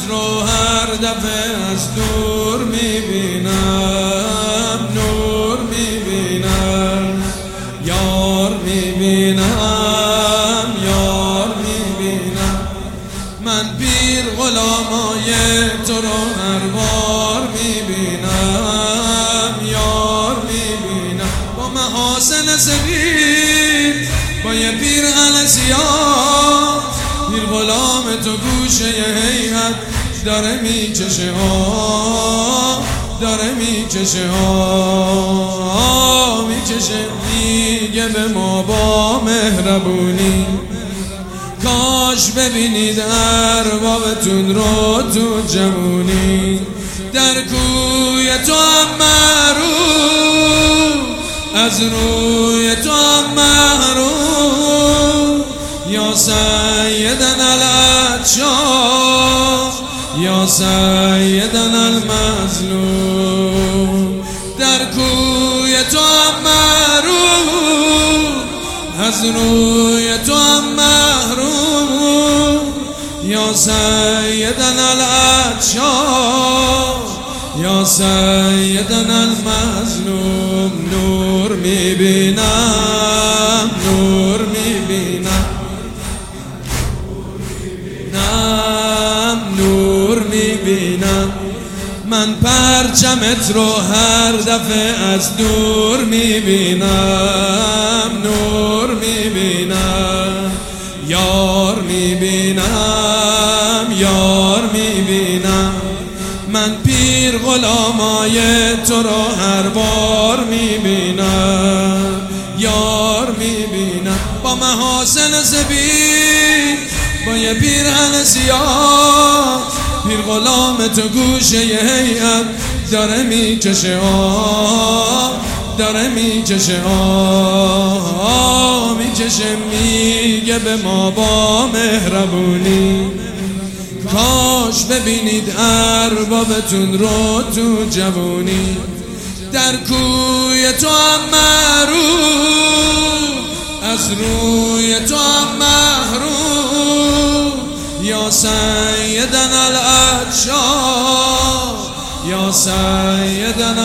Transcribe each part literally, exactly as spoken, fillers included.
رو هر دفعه از دور میبینم، نور میبینم، یار میبینم، یار میبینم. من پیر غلامای تو رو هر بار میبینم، یار میبینم. با محاسن سفید، با یه پیرهن سیاه، پیر غلام تو گوشه هیهت داره میکشه ها، داره میکشه ها، میکشه. میگه به ما با مهربونی کاش ببینید اربابتون رو تو جوونی. در کوی تو هم محروم، از روی تو هم محروم. یا سیدنا العطشان، یا سیدنا المظلوم. در کوی تو هم محروم، از روی تو هم محروم. یا سیدنا العطشان، یا سیدنا المظلوم. نور میبینم، نور میبینم، نور میبینم. من پرچمت رو هر دفعه از دور میبینم، نور میبینم، یار میبینم، یار میبینم. من پیر غلامای تو رو هر بار میبینم، یار میبینم. با محاسن سفید، با یه پیرهن سیاه، پیر غلام تو گوشه هیئت داره میکشه آه، داره میکشه آه، میکشه. میگه به ما با مهربونی کاش ببینید اربابتون رو تو جوونی. در کوی تو هم محروم، از روی تو هم محروم. یا سیدنا العطشان، یا سیدنا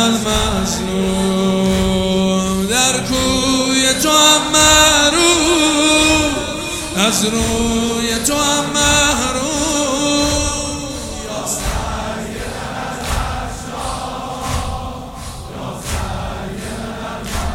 المظلوم. در کوی تو هم محروم، از روی تو هم محروم. یا سیدنا العطشان، یا سیدنا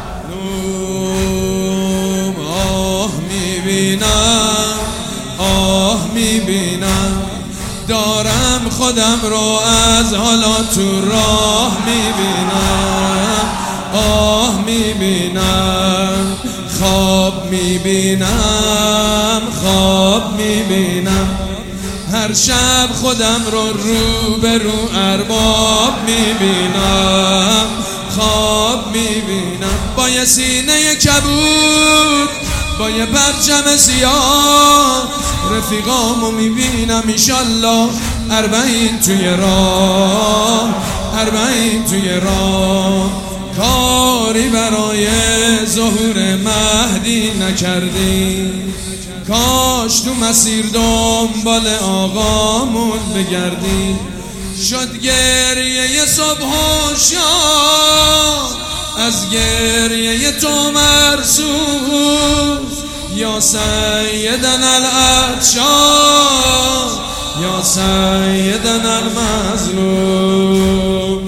المظلوم. آه میبینم، آه میبینم، دارم خودم رو از حالا تو راه میبینم. آه میبینم، خواب میبینم، خواب میبینم. هر شب خودم رو رو به رو ارباب میبینم، خواب میبینم. با یه سینه کبود، با یه پرچم سیاه، رفیقامو میبینم ایشالله اربعین توی راه، اربعین توی راه. کاری برای ظهور مهدی نکردی، کاش تو مسیر دنبال آقامون بگردی. شد گریه صبح و شام، از گریه تو مرسوم. یا سیدنا العطشان، یا سیدنا المظلوم.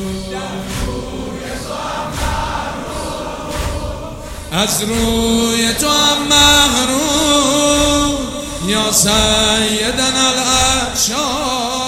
از روی تو هم محروم، یا سیدنا العطشان.